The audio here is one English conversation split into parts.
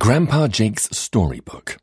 Grandpa Jake's Storybook.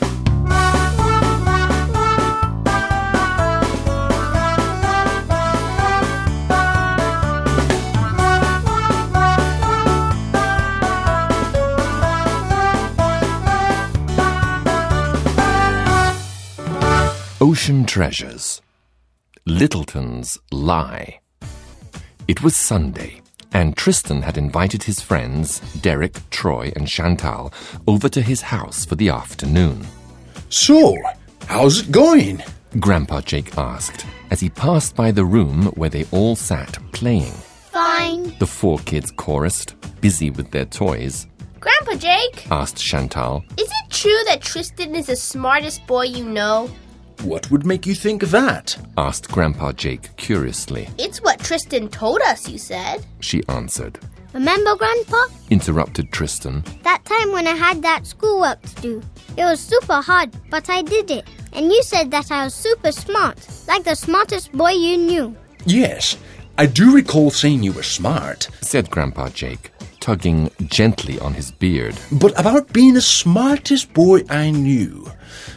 Ocean Treasures. Littleton's Lie. It was Sunday, and Tristan had invited his friends, Derek, Troy, and Chantal, over to his house for the afternoon. So, how's it going? Grandpa Jake asked, as he passed by the room where they all sat playing. Fine. The four kids chorused, busy with their toys. Grandpa Jake, Asked Chantal. is it true that Tristan is the smartest boy you know? What would make you think that? Asked Grandpa Jake curiously. It's what Tristan told us, you said. She answered. Remember, Grandpa? Interrupted Tristan. That time when I had that schoolwork to do. It was super hard, but I did it. And you said that I was super smart, like the smartest boy you knew. Yes, I do recall saying you were smart. Said Grandpa Jake, tugging gently on his beard. But about being the smartest boy I knew,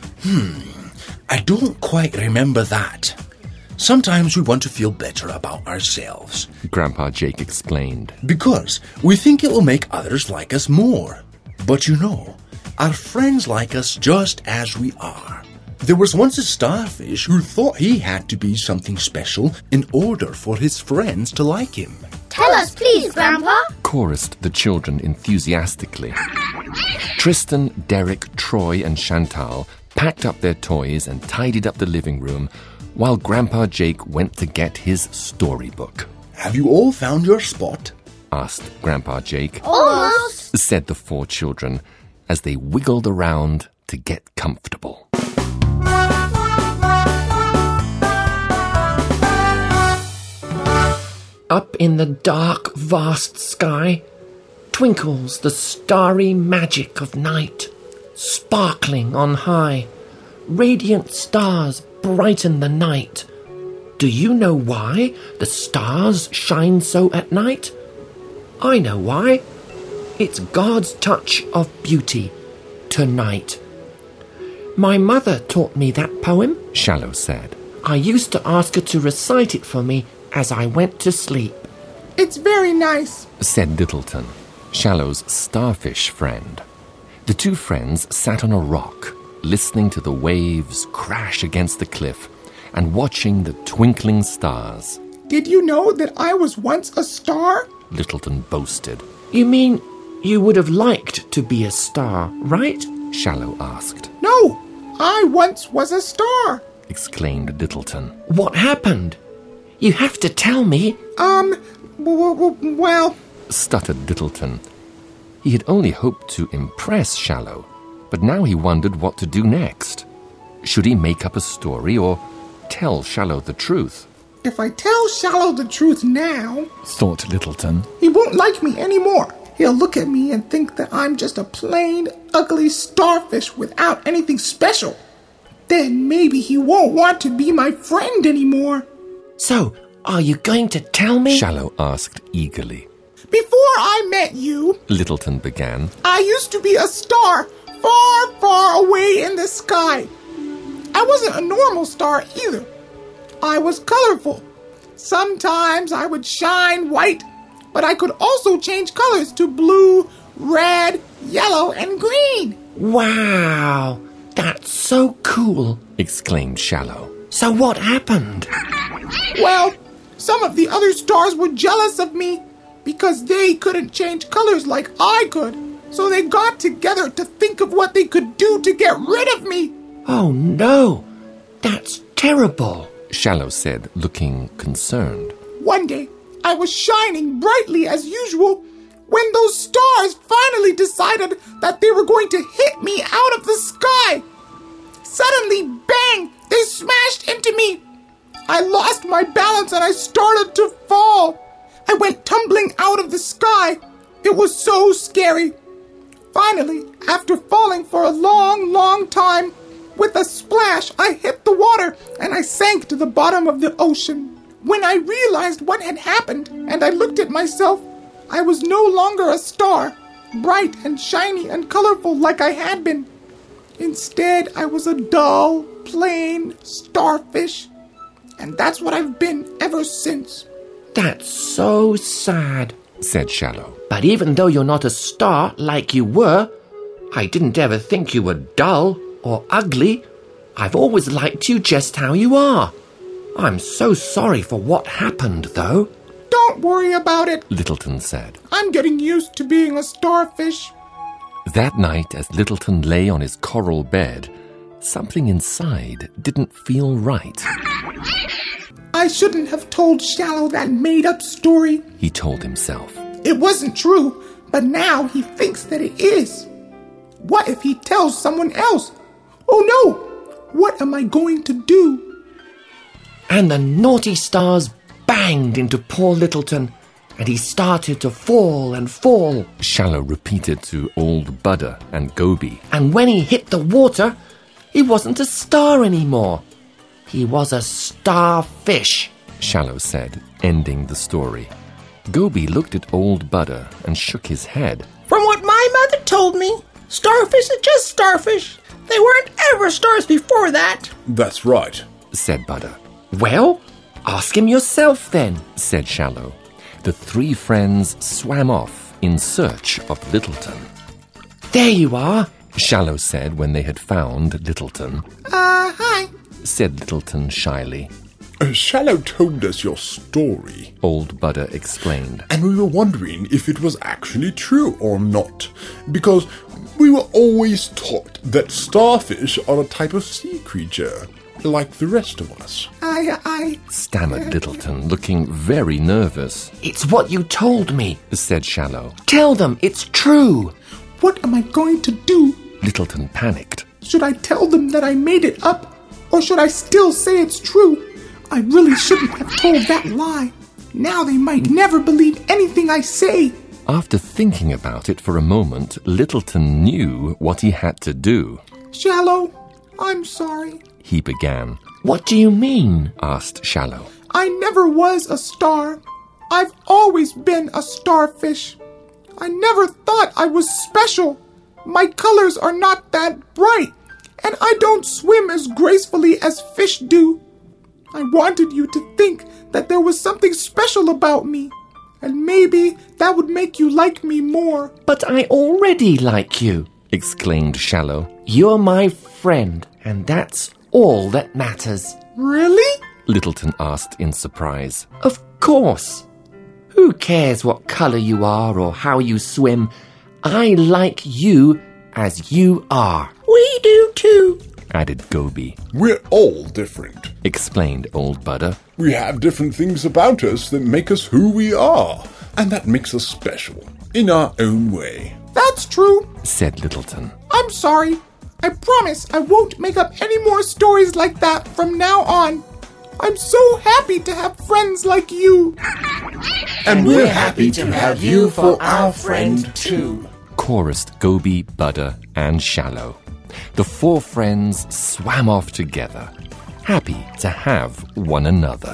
I don't quite remember that. Sometimes we want to feel better about ourselves. Grandpa Jake explained. Because we think it will make others like us more. But you know, our friends like us just as we are. There was once a starfish who thought he had to be something special in order for his friends to like him. Tell us, please, Grandpa. Chorused the children enthusiastically. Tristan, Derek, Troy, and Chantal packed up their toys and tidied up the living room while Grandpa Jake went to get his storybook. Have you all found your spot? Asked Grandpa Jake. Almost. Said the four children as they wiggled around to get comfortable. Up in the dark, vast sky twinkles the starry magic of night, sparkling on high. Radiant stars brighten the night. Do you know why the stars shine so at night? I know why. It's God's touch of beauty tonight. My mother taught me that poem, Shallow said. I used to ask her to recite it for me as I went to sleep. It's very nice, Said Littleton, Shallow's starfish friend. The two friends sat on a rock, listening to the waves crash against the cliff and watching the twinkling stars. Did you know that I was once a star? Littleton boasted. You mean you would have liked to be a star, right? Shallow asked. No, I once was a star. Exclaimed Littleton. What happened? You have to tell me. Well, Stuttered Littleton. He had only hoped to impress Shallow, but now he wondered what to do next. Should he make up a story or tell Shallow the truth? if I tell Shallow the truth now, Thought Littleton. he won't like me anymore. He'll look at me and think that I'm just a plain, ugly starfish without anything special. Then maybe he won't want to be my friend anymore. So, are you going to tell me? Shallow asked eagerly. Before I met you, Littleton began. I used to be a star far, far away in the sky. I wasn't a normal star either. I was colorful. Sometimes I would shine white, but I could also change colors to blue, red, yellow, and green. Wow, that's so cool. Exclaimed Shallow. So what happened? Well, some of the other stars were jealous of me because they couldn't change colors like I could. So they got together to think of what they could do to get rid of me. Oh no, that's terrible. Shallow said, looking concerned. One day, I was shining brightly as usual when those stars finally decided that they were going to hit me out of the sky. Suddenly, bang, they smashed into me. I lost my balance and I started to fall. I went tumbling out of the sky. It was so scary. Finally, after falling for a long, long time, with a splash, I hit the water and I sank to the bottom of the ocean. When I realized what had happened and I looked at myself, I was no longer a star. bright and shiny and colorful like I had been. Instead, I was a dull, plain starfish. And that's what I've been ever since. That's so sad, said Shallow. But even though you're not a star like you were, I didn't ever think you were dull or ugly. I've always liked you just how you are. I'm so sorry for what happened, though. Don't worry about it, Littleton said. I'm getting used to being a starfish. That night, as Littleton lay on his coral bed, something inside didn't feel right. I shouldn't have told Shallow that made-up story, he told himself. It wasn't true, but now he thinks that it is. What if he tells someone else? Oh no! What am I going to do? And the naughty stars banged into poor Littleton, and he started to fall and fall. Shallow repeated to Old Budder and Goby. And when he hit the water, he wasn't a star anymore. He was a starfish, Shallow said, ending the story. Goby looked at Old Budder and shook his head. From what my mother told me, starfish are just starfish. They weren't ever stars before that. That's right, said Budder. Well, ask him yourself then, said Shallow. The three friends swam off in search of Littleton. There you are, Shallow said when they had found Littleton. Hi, said Littleton shyly. Shallow told us your story, Old Budder explained. and we were wondering if it was actually true or not, because we were always taught that starfish are a type of sea creature, like the rest of us. I Stammered Littleton, looking very nervous. It's what you told me. Said Shallow. Tell them it's true. What am I going to do? Littleton panicked. Should I tell them that I made it up? Or should I still say it's true? I really shouldn't have told that lie. Now they might never believe anything I say. After thinking about it for a moment, Littleton knew what he had to do. Shallow, I'm sorry. He began. What do you mean? Asked Shallow. I never was a star. I've always been a starfish. I never thought I was special. My colors are not that bright, and I don't swim as gracefully as fish do. I wanted you to think that there was something special about me, and maybe that would make you like me more. But I already like you, exclaimed Shallow. You're my friend, and that's all that matters. Really? Littleton asked in surprise. Of course. Who cares what color you are or how you swim? I like you as you are. We do too. Added Goby. We're all different. Explained Old Budder. We have different things about us that make us who we are, and that makes us special, in our own way. That's true. Said Littleton. I'm sorry. I promise I won't make up any more stories like that from now on. I'm so happy to have friends like you. And we're happy to have you for our friend too. Chorused Goby, Budder, and Shallow. The four friends swam off together, happy to have one another.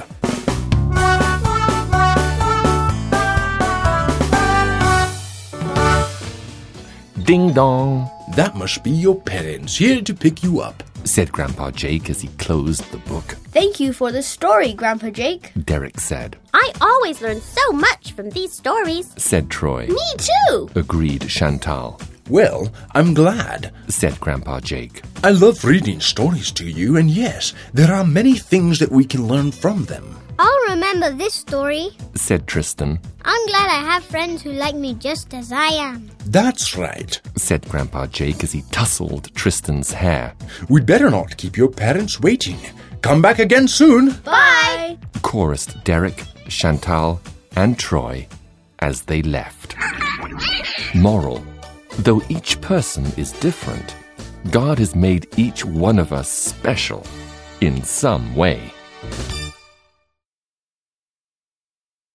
Ding dong, That must be your parents here to pick you up. said Grandpa Jake as he closed the book. Thank you for the story, Grandpa Jake. Derek said. I always learn so much from these stories. Said Troy. Me too. Agreed Chantal. Well, I'm glad. Said Grandpa Jake. I love reading stories to you, and yes, there are many things that we can learn from them. I'll remember this story. Said Tristan. I'm glad I have friends who like me just as I am. That's right. Said Grandpa Jake as he tousled Tristan's hair. We'd better not keep your parents waiting. Come back again soon. Bye. Chorused Derek, Chantal, and Troy as they left. Moral. Though each person is different, God has made each one of us special in some way.